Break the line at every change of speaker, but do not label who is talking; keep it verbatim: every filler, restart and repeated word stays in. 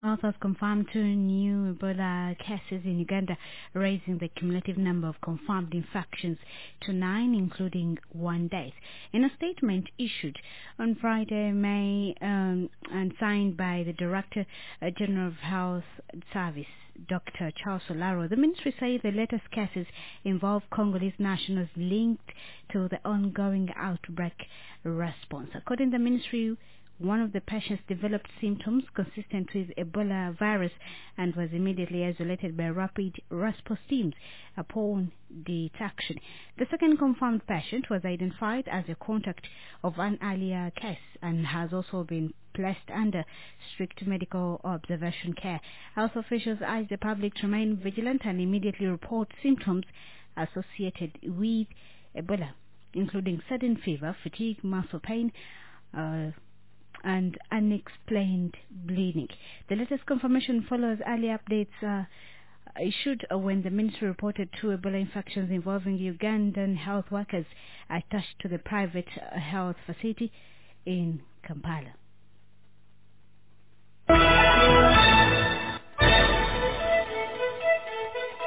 Authors confirmed two new Ebola cases in Uganda, raising the cumulative number of confirmed infections to nine, including one death. In a statement issued on Friday, May, um, and signed by the Director uh, General of Health Service, Doctor Charles Solaro, the ministry says the latest cases involve Congolese nationals linked to the ongoing outbreak response. According to the ministry, one of the patients developed symptoms consistent with Ebola virus and was immediately isolated by rapid response teams upon detection. The second confirmed patient was identified as a contact of an earlier case and has also been placed under strict medical observation care. Health officials urge the public to remain vigilant and immediately report symptoms associated with Ebola, including sudden fever, fatigue, muscle pain, uh, and unexplained bleeding. The latest confirmation follows early updates uh, issued when the ministry reported two Ebola infections involving Ugandan health workers attached to the private uh, health facility in Kampala.